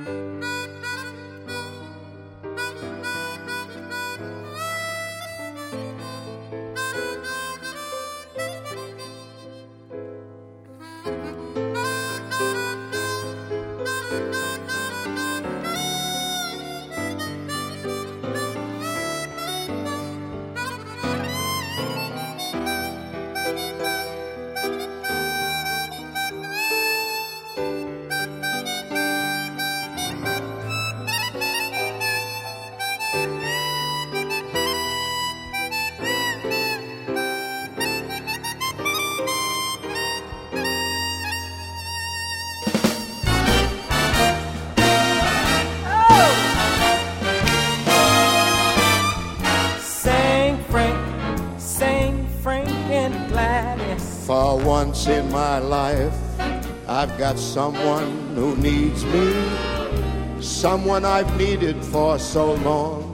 For once in my life, I've got someone who needs me, someone I've needed for so long.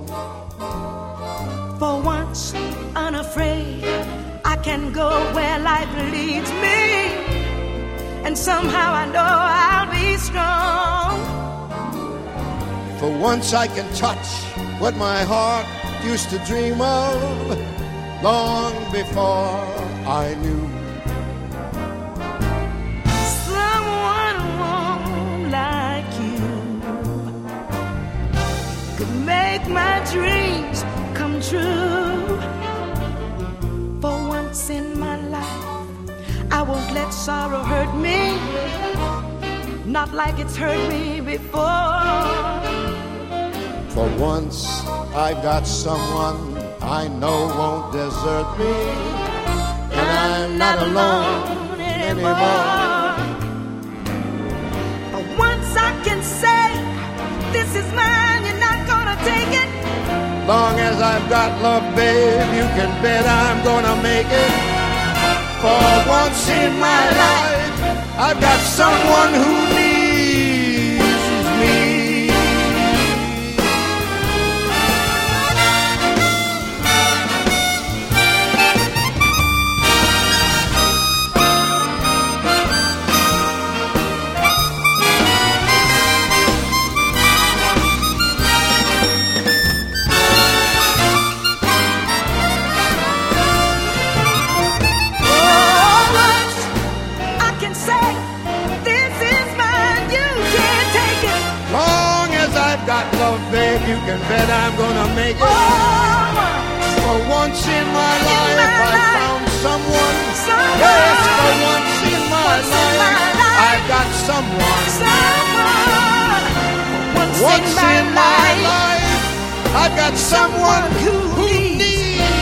For once, unafraid, I can go where life leads me, and somehow I know I'll be strong. For once I can touch what my heart used to dream of long before I knew. Someone warm like you could make my dreams come true. For once in my life, I won't let sorrow hurt me, not like it's hurt me before. For once I've got someone I know won't desert me, and I'm not alone anymore. For once I can say, this is mine, you're not gonna take it. Long as I've got love, babe, you can bet I'm gonna make it. For once in my life, I've got someone who needs me. Babe, you can bet I'm gonna make it. For once in my life, I found someone. Yes, for once in my life, I've got someone. Once in my life, I've got someone who needs